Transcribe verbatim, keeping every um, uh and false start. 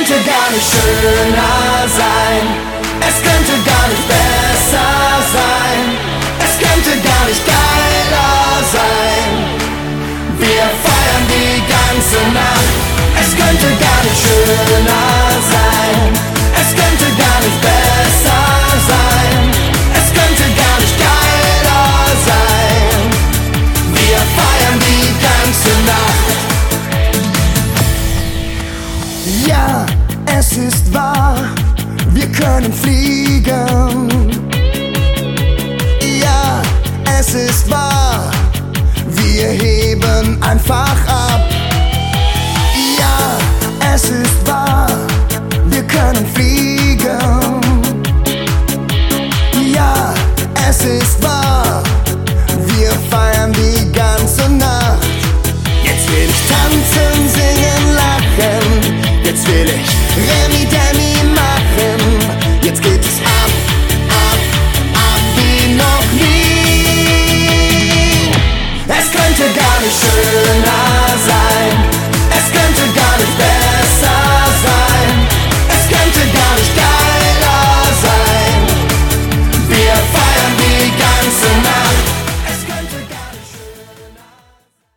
könnte gar nicht schöner sein, es könnte gar nicht besser sein, es könnte gar nicht geiler sein. Wir feiern die ganze Nacht, es könnte gar nicht schöner sein, es könnte gar nicht besser sein, es könnte gar nicht geiler sein. Wir feiern die ganze Nacht. Ja, es ist wahr, wir können fliegen. Ja, es ist wahr, wir heben einfach ab. Ja, es ist wahr, wir können fliegen. Ja, es ist wahr, wir feiern die ganze Nacht. Jetzt will ich tanzen, singen, lachen. Jetzt will ich Remi